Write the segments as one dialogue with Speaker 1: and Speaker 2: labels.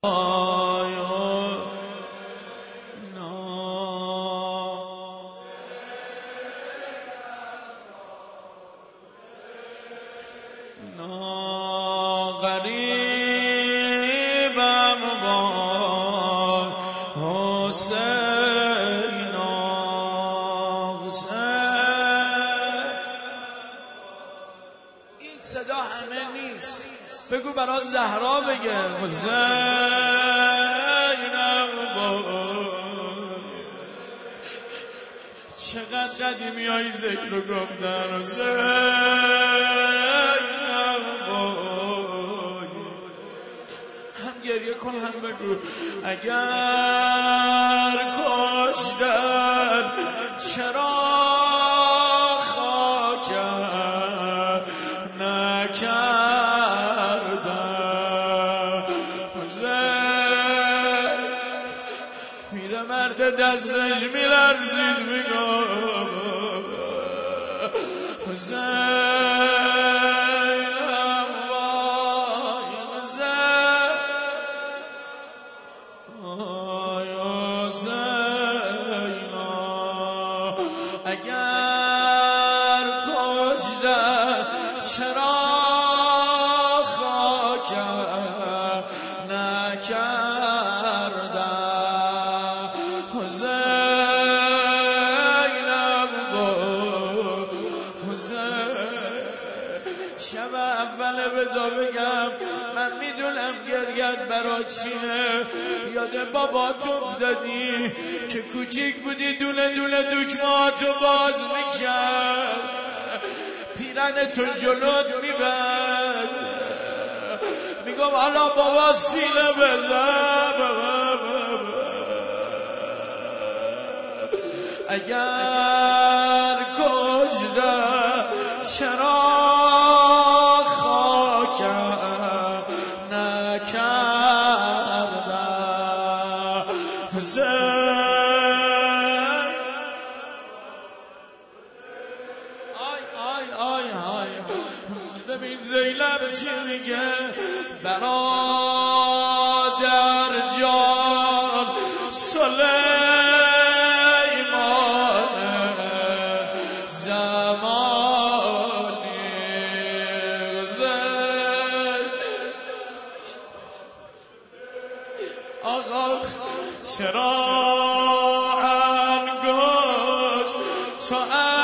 Speaker 1: غریبم با حسینا این صدا همه نیست، بگو برات زهرا بگه حسینم با چقدر قدیمی های ذکر رو گفتن حسینم با هم گریه کن هم بگو اگر کشتن چرا خاکم نکردن حسین پیرمرد دستش میلرزید میگم حسین اگر کشتن چرا خاکم نکردن حسینم با حسین شب اول بزا بگم من میدونم گریت برا چیه یاد بابات افتادی که کوچیک بودی دونه دونه دکمهاتو باز میکرد پیرن تو جلوت میبست میگم حالا بابا سینه بزن اگر کشتن چرا خاکم نکردن حسین ببین زینب چی میگه برادر جان سلیمان زمانی آقا چرا انگشت تو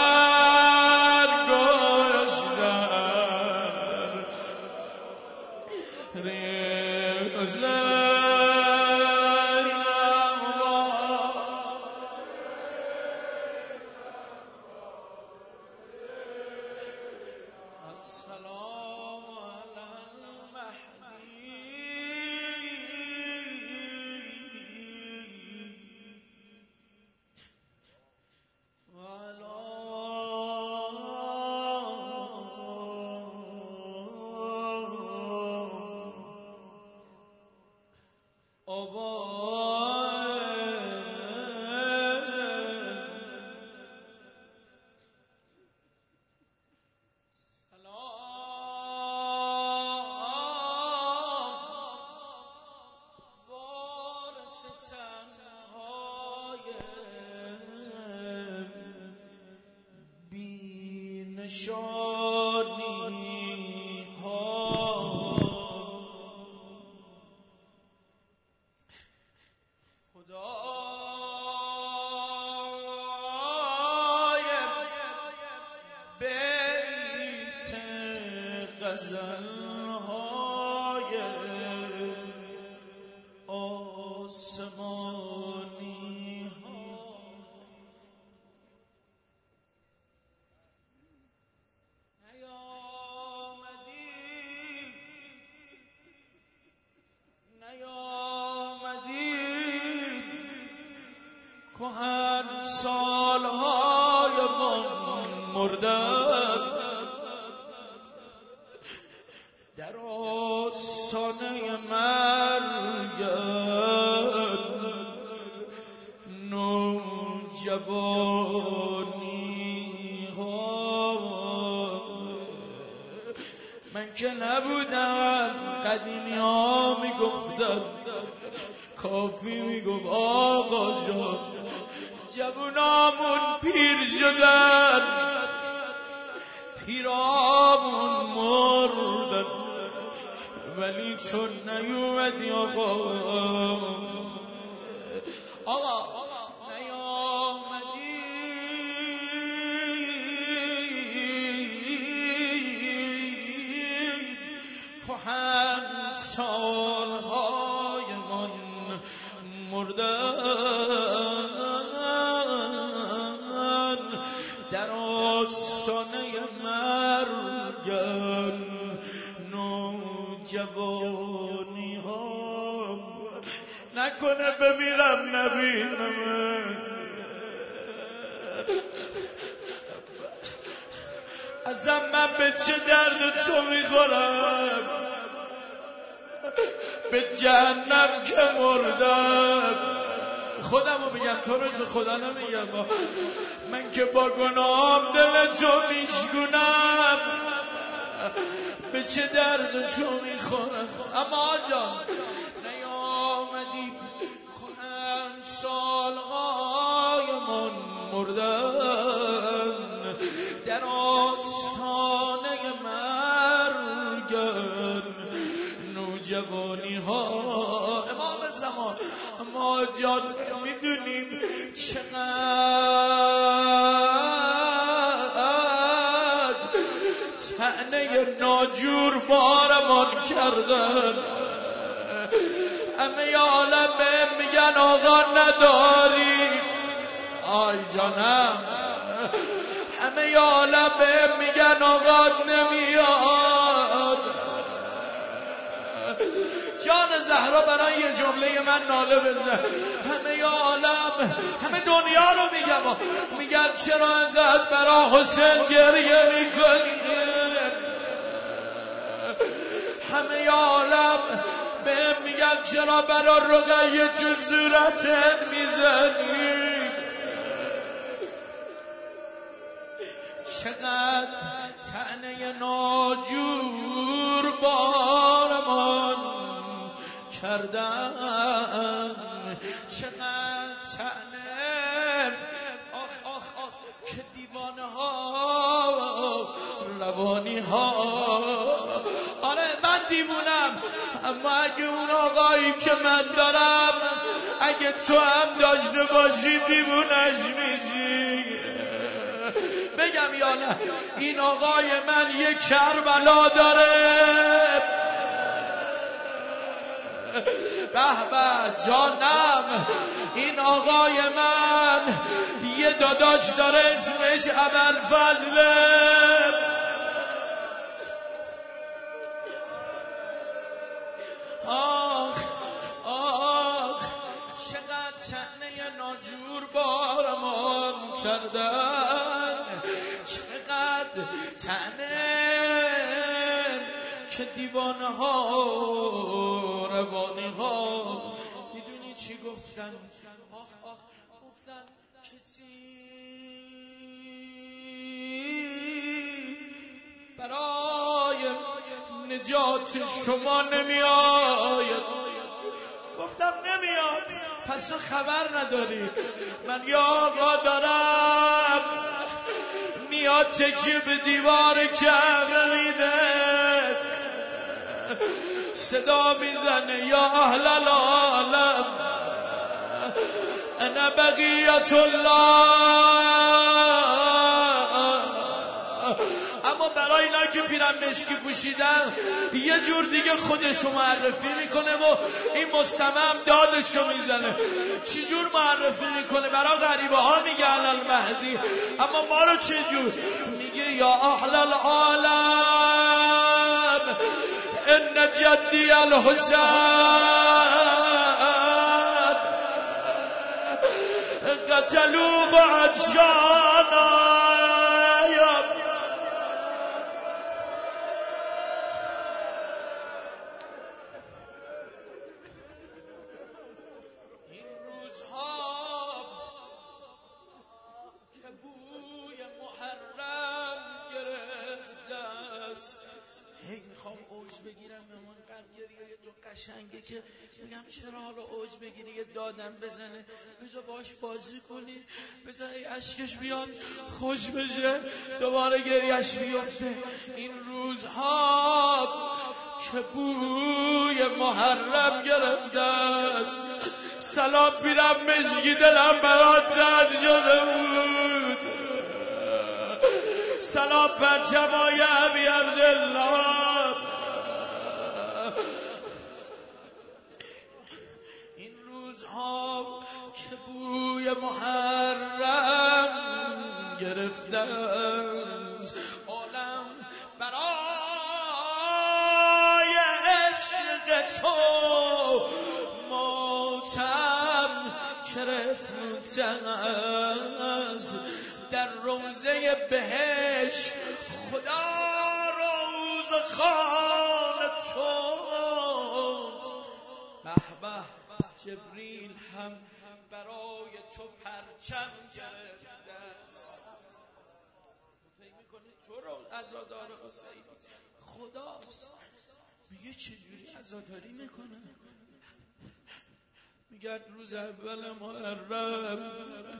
Speaker 1: السلام علی نشانی ها خدای بیت غزل های آسمانی کهن سالهای من مردن در آستانه مرگت نوجوانی ها من که نبودم قدیمی ها میگفتن کافی میگفت آقا جان جوونامون پیر شدن پیرامون مردن ولی چون نیومدی آقا نیامدی کهن سالهای من مردن در آستانه مرگن نوجوانی ها نکنه بمیرم نبینم ازم من به چه درد تو میخورم به جهنم که مردم خودمو میگم تو رو خدا نمیگم من که با گناهم دل تو میشگونم به چه درد تو میخورم اما جان نیامدی کهن سالهای من مردن در آستانه مرگن نوجوانی ها امام زمان ما جان میدونیم چقدر طعنه ناجور بارمان کردن همه عالم به میگن آقا نداری آی جانم همه عالم به میگن آقا نمیاد جان زهرا برای یه جمله من ناله بزن همه عالم همه دنیا رو میگن چرا انقدر برای حسین گریه میکنی همه عالم به میگن چرا برای رقیه تو صورتت میزنی چقدر طعنه ناجور بارمان کردن چقدر طعنه آخ که دیوانه ها روانی ها آره من دیوونم اما اگه اون آقایی که من دارم اگه تو هم داشته باشی دیوونش میشی بگم یا نه این آقای من یه کربلا داره به به جانم این آقای من یه داداش داره اسمش ابوالفضله آخ چقدر طعنه ناجور بارمان کردن چقدر طعنه که دیوانه ها روانه ها میدونی چی گفتن گفتن کسی برای نجات شما نمیآید گفتم نمیاد پس تو خبر نداری من یا آقا دارم میاد تکیه به دیوار کعبه میده صدا میزنه یا اهل العالم انا بقیت الله اما برای اینا که پیرن مشکی پوشیدن یه جور دیگه خودشو معرفی میکنه و این مستمع دادشو میزنه چی جور معرفی میکنه برای غریبه ها میگه المهدی اما ما رو چه جور میگه یا اهل العالم ان جدی الحسین قتلوا بعدشانا قشنگه که میگم چرا حالا اوج بگیری یه دادم بزنه، بذار باش بازی کنی، بذار اشکش بیاد خوش بشه دوباره گریش بیفته. این روزها که بوی محرم گرفته است، سلام پیرم مشکی دلم برات زد شده بود، سلام پرچمای ابی عبدالله. این روزها که بوی محرم گرفته است، عالم برای عشق تو ماتم گرفته است. در روضه بهشت خدا روزخوان توست. به به جبریل هم برای تو پرچم گرفته است. فکر میکنی تو رو عزادار حسین خداست؟ میگه چجوری عزاداری میکنه؟ میگن روز اول محرم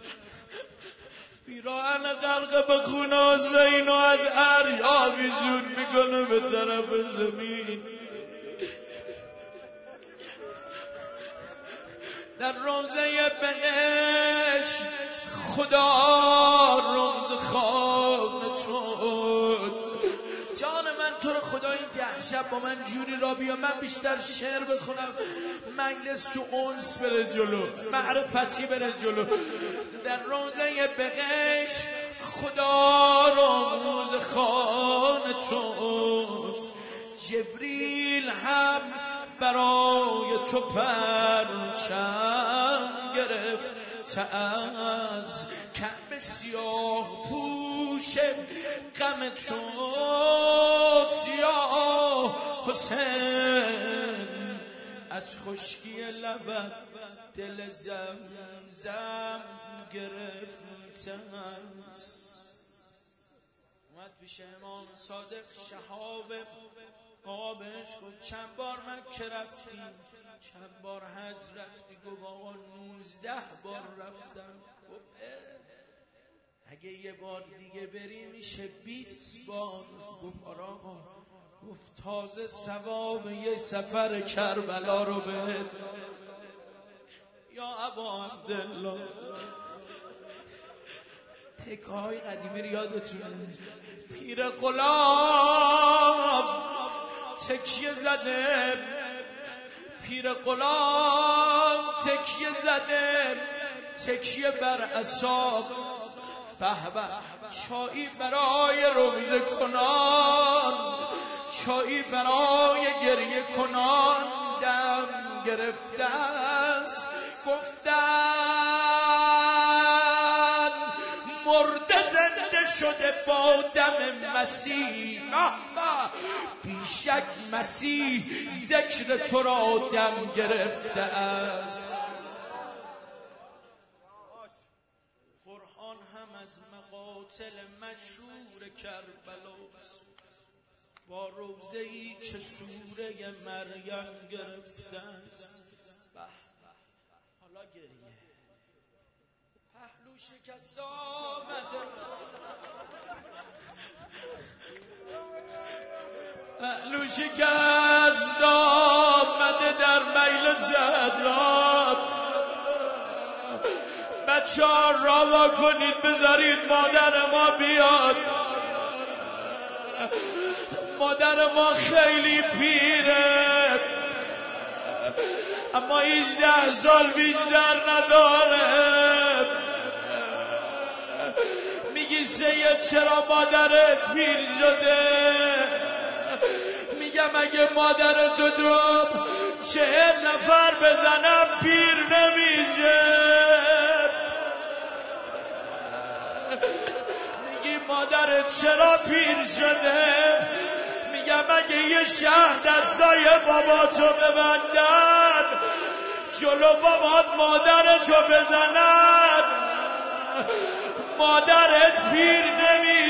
Speaker 1: پیراهن غرق به خون حسین و از عرش آویزون میکنه به طرف زمین. در روضه بهشت خدا روزخوان توست. جان من تو رو خدا این 10 شب با من جوری را بیا، من بیشتر شعر بخونم، مجلس تو انس بره جلو، معرفتی بره جلو. در روضه بهشت خدا روزخوان توست. جبریل هم برای تو پرچم گرفته از کعبه سیاه پوش غم تو سیاه حسین، از خشکی لبت دل زمزم گرفته است. اومد پیش امام صادق شهاب آقا بهش گفت چند بار مکه رفتی؟ چند بار حج رفتی؟ گفت آقا 19 بار رفتم. گفت اگه یه بار دیگه بری میشه 20 بار. گفت آره آقا. گفت تازه ثواب یه سفر کربلا رو بهت. یا ابا عبدالله تکه های قدیمی رو یادتونه؟ پیر غلام تکیه زده، پیر غلام تکیه زده، تکیه بر اعصاب. به به چایی برای روزه کنان، چایی برای گریه کنان دم گرفته است. گفتن مرده زنده شده با دم مسیح، بیشک مسیح ذکر تو را دم گرفته است. قرآن هم از مقاتل مشهور کربلاست، با روضه‌ای که سوره مریم گرفته است. حالا گریه پهلو شکست آمده، پهلو شکست آمده در مجلس عذاب. بچه ها راوا کنید بذارید مادر ما بیاد. مادر ما خیلی پیره اما 18 سال بیشتر نداره. میگی سید چرا مادرت پیر شده؟ میگم اگه مادرتو رو 40 نفر بزنم پیر نمیشه. میگی مادرت چرا پیر شده؟ میگم اگه یه شهر دستای باباتو ببندن جلو بابات مادرتو بزنن مادرت پیر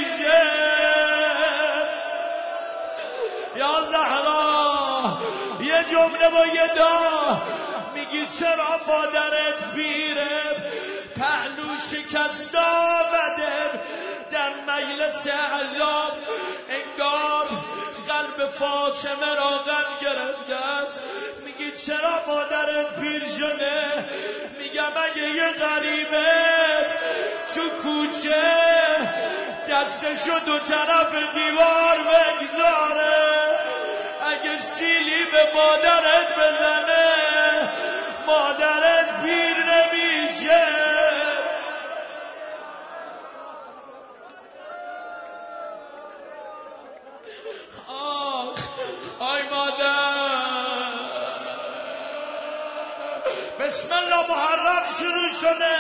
Speaker 1: نمیشه. یا زهرا یه یه جمله با یه دا میگی چرا مادرت پیره پهلو شکست آمده در مجلس عذاب انگار قلب فاطمه را غم گرفته است میگی چرا مادرت پیر شده میگم اگه یه غریبه تو کوچه دستشو دو طرف دیوار بگذاره اگه سیلی به مادرت بزنه مادرت پیر نمیشه آی مادر بسم الله محرم شروع شده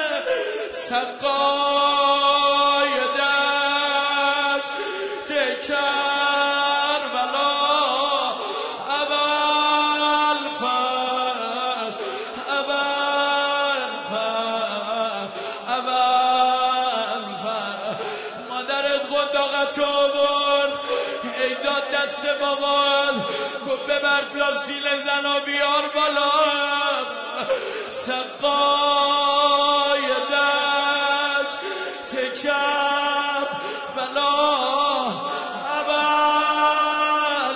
Speaker 1: سقای دشت کربلا اول مادرت خنداقت آورد ای داد دست بابا گفت ببر پلاستیل زن و بیار بالا سقای دشت کربلا اول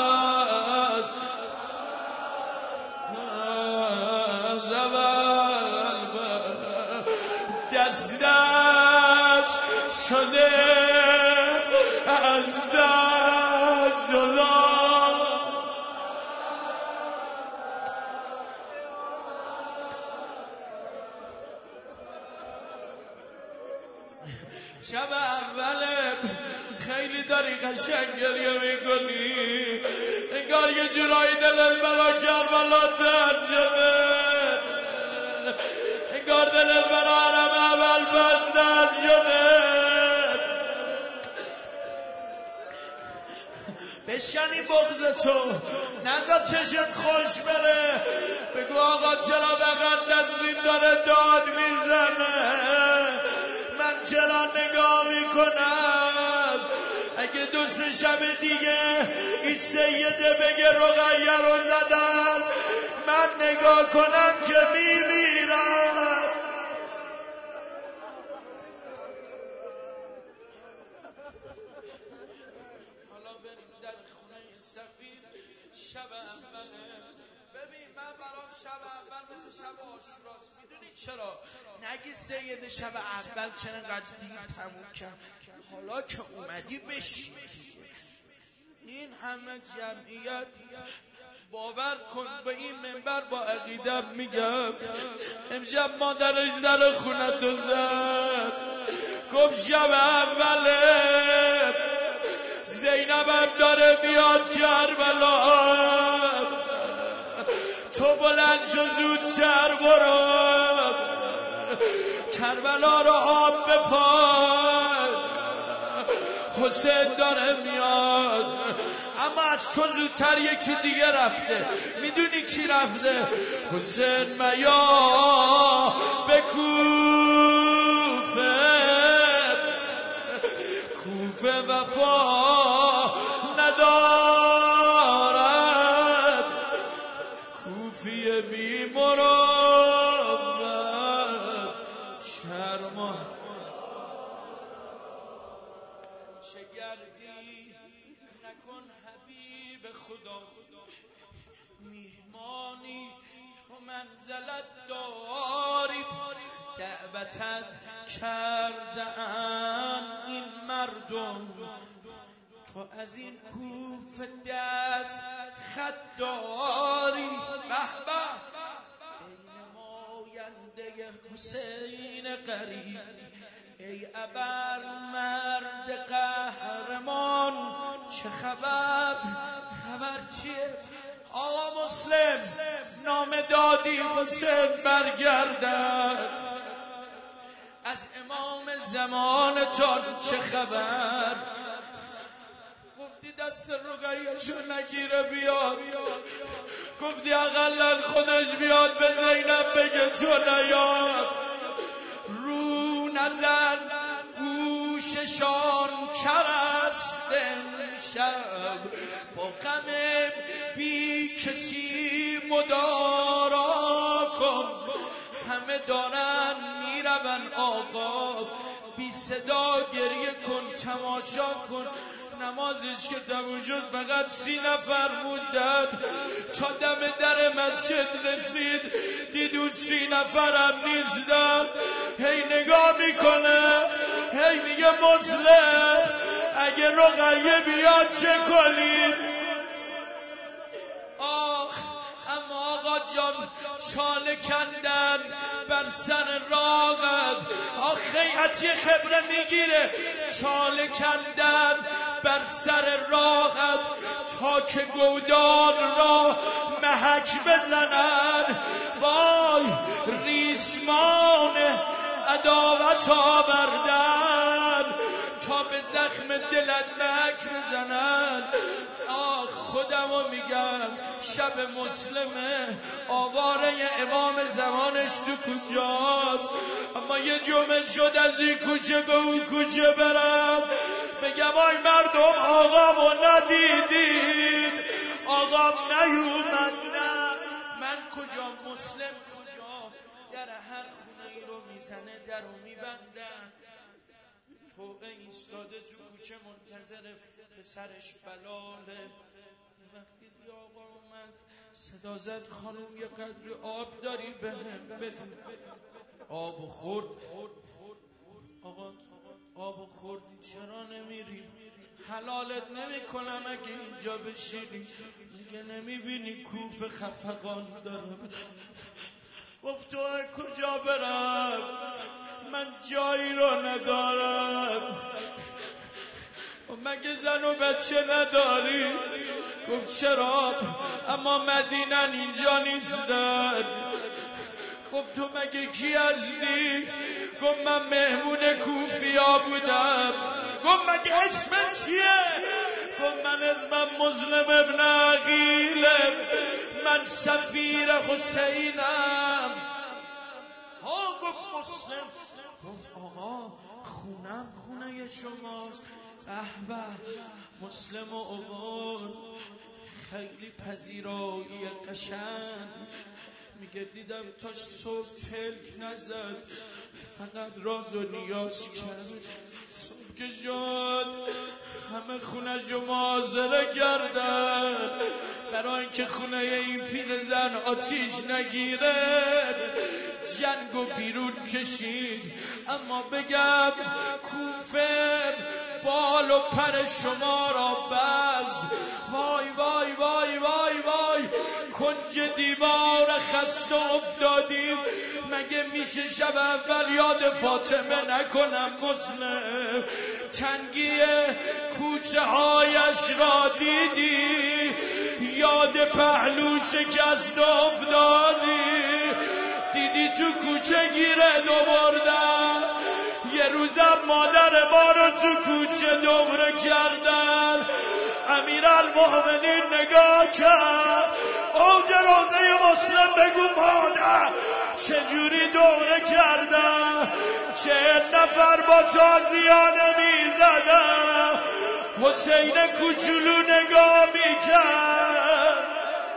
Speaker 1: دستش شده از دست جدا شب اوله خیلی داری قشنگ گریه میکنی انگار یه جورایی دلت برا کربلا درد شده انگار دلت برا حرم اول پس درد شده بشکنی بغضتو نذار چشت خوش بره بگو آقا چرا بقید نزدین داره داد میزنه من چرا نگاه میکنم اگه دو سه شب دیگه این سیده بگه رقیه رو زدن من نگاه کنم که میمیرم حالا بریم در خونه سفید شب اوله ببین من برام شب اول مثل شب عاشوراست میدونی چرا نگی سید شب اول چرا انقدر دیر تموم کرد حالا که اومدی بشی این همه جمعیت باور کن به این منبر با عقیدم میگم امشب مادرش در خونه تو زد گفت شب اوله زینبم داره میاد کربلا تو بلند شو زودتر برو کربلا رو آب بپای حسین داره میاد اما از تو زودتر یکی دیگه رفته میدونی کی رفته حسین میا به کوفه وفا ندارد کوفی بیمرد شرما چه گردی نکن حبیب خدا میهمانی تو منزلت داری دعوتت کردن این مردم تو از این کوفه دست خط داری به به ای نماینده حسین قریب ای ابر مرد قهرمان چه خبر چیه آقا مسلم نام دادی حسین برگردد از امام زمانتان چه خبر گفتی دست رقیه‌شو نگیره بیاد گفتی اقلن خودش بیاد به زینب بگه چون نیاد رو نزن گوششان کرست امشب با غم بی کسی مدارا کن. همه دارن میرون آقا، بی صدا گریه کن، تماشا کن. نمازش که تموم شد فقط 30 نفر موندن. تا دم در مسجد رسید دید اون 30 نفرم نیستن. هی نگاه میکنه، هی میگه مسلم اگه رقیه بیاد چه کنید؟ آخ اما آقا جان چاله کندن بر سر راغت. آخ خیعتی خبره میگیره، چاله کندن بر سر راغت تا که گودان را محک بزنن. وای ریسمان عداوت آوردن تا به زخم دلت محک بزنن. آخ خودمو میگم شب مسلمه، آواره امام زمانش تو کجاست؟ اما یه جمعه شد از این کوچه به اون کوچه برم بگم آی مردم آقامو ندیدید، آقام نیومد. نه من کجا، مسلم کجا؟ در هر خونه ای رو میزنه، در رو میبندن. توقع ایستاده تو کوچه منتظر پسرش بلاله. وقتی دی آقا اومد صدا زد خانم یه قدر آب داری بهم بده. آب خورد. آقا آب خوردی چرا نمیری؟ حلالت نمی کنم اگه اینجا بشینی. میگه نمیبینی کوف خفقان دارم. خب تو کجا برم؟ من جایی رو ندارم. مگه زن و بچه نداری؟ گفت چرا؟ اما مدینن اینجا نیستن. خب تو مگه کی هستی؟ گفت من مهمون کوفیا بودم. گفت مگه اسمت چیه؟ گفت من اسمم مسلم ابن عقیلم، من سفیر حسینم. ها گفت مسلم. گفت آقا خونم خونه شماست. به مسلم و عمر خیلی پذیرایی قشنگ. میگه دیدم تا صبح تلک نزد، فقط راز و نیاز کرد. صبح که شد همه خونه جو معاصره کردن برای اینکه خونه این پیرزن آتیش نگیره. جنگو بیرون کشید. اما بگم کوفه بال و پر شما را بز. وای وای وای وای وای کنج دیوار خسته افتادیم. مگه میشه شب اول یاد فاطمه نکنم مسلم؟ تنگی کوچه هایش را دیدی، یاد پهلو شکست افتادی. دیدی تو کوچه گیره دو بردن. یه روزم مادر ما رو تو کوچه دوره کردن. امیرالمؤمنین نگاه کرد، اوج روزه مسلم بگو مادر چجوری دوره کردن. 40 نفر با تازیانه میزدن. حسین کوچولو نگاه میکرد.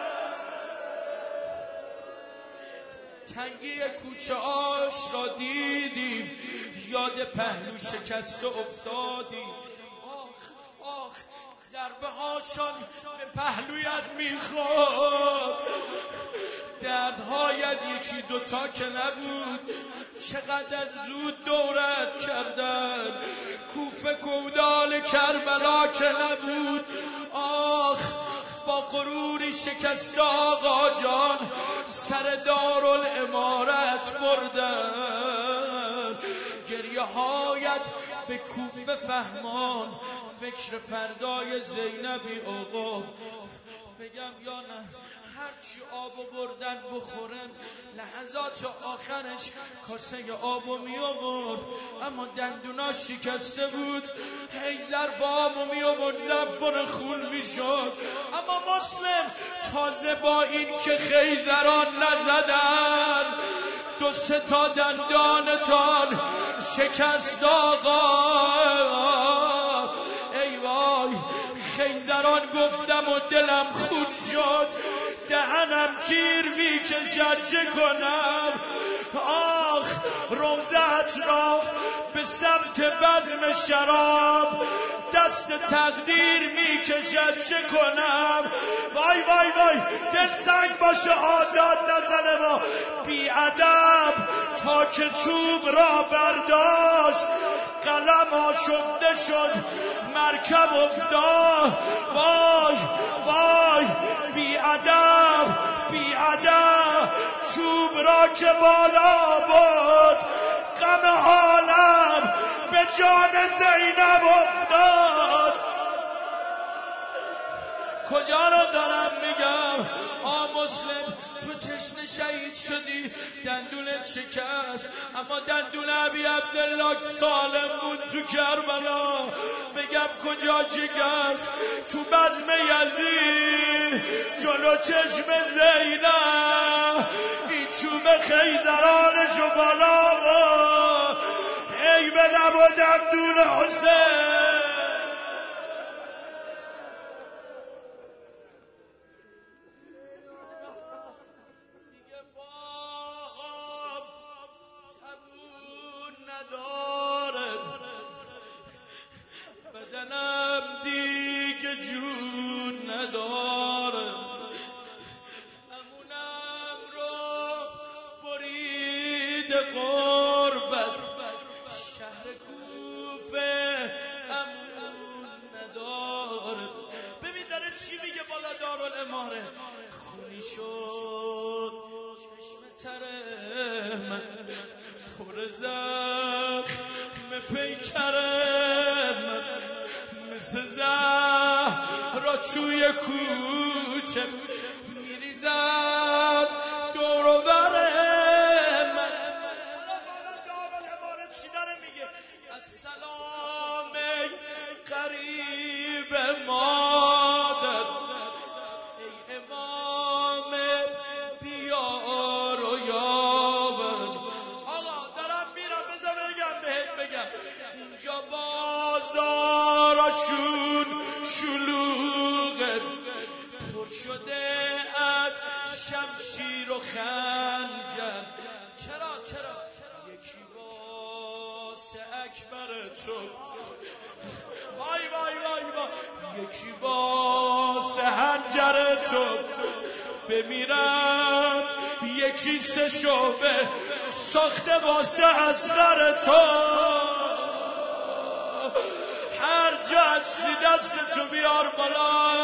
Speaker 1: تنگی کوچه آش را دیدیم، یاد پهلو شکست افتادیم. آخ آخ ضربه هاشان به پهلویت میخورد. دردهایت یکی دوتا که نبود. چقدر زود دورت کردن. کوفه کودال کربلا که نبود. آخ با غروری شکست آقا جان سر دارالامارت بردن. گریه هایت به کوفه فهمان، فکر فردای زینبی آقا. بگم یا نه هرچی آبو بردن بخورن، لحظات آخرش کاسه آبو می آورد اما دندونا شکسته بود. هی ظرف آبو می آورد زبان خون می شد. اما مسلم تازه با این که خیزران نزدن 2-3 تا دندانتان شکست آقا. ای وای خیزر تران گفتم و دلم خون شد، دهنم تیر میکشد چه کنم؟ آخ روزت را به سمت بزم شراب دست تقدیر میکشد چه کنم؟ وای وای وای دل سنگ باشه عادات نزنه و بی ادب تا که چوب را برداشت قلم آشفته شد مرکب افتاد. وای وای بی ادب بی ادب چوب را که بالا برد غم عالم به جان زینب افتاد. کجا رو دارم میگم؟ مسلم تو تشنه شهید شدی، دندونت شکست، اما دندون ابی عبدالله سالم بود تو کربلا. بگم کجا شکست؟ تو بزم یزید جلو چشم زینب این چوب خیزرانشو بالا بود، ای به لب و دندون حسین. بدنم دیگه جون نداره، امونم رو برید غربت، شهر کوفه امون نداره. ببین داره چی میگه بالا دارالاماره، خونی شد چشم تره من پر زخم پیکرم، مثل زهرا توی کوچه میریزد دور و بر من. حالا بالا دارالاماره چی داره میگه؟ السلام ای قریب مادر، ای امام بیار و یاور. آقا دارم میرم بذار بگم اینجا بازارشون شلوغه، پر شده از شمشیر و خنجر. چرا یکی واسه اکبر تو، وای وای وای وای یکی واسه حنجر تو بمیرم، یکی سه شعبه ساخته واسه اصغر تو. هر جا هستی دست تو بیار بالا.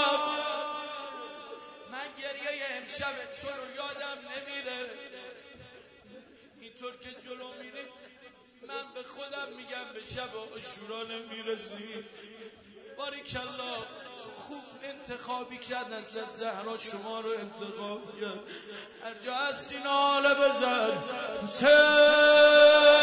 Speaker 1: من گریه امشب تو رو یادم نمیره، اینطور که جلو میری من به خودم میگم به شب عاشورا نمیرسی. باریکالله خوب انتخابی کرد، نزلت زهرا شما رو انتخاب کرد. هر جا هستی ناله بزن حسین.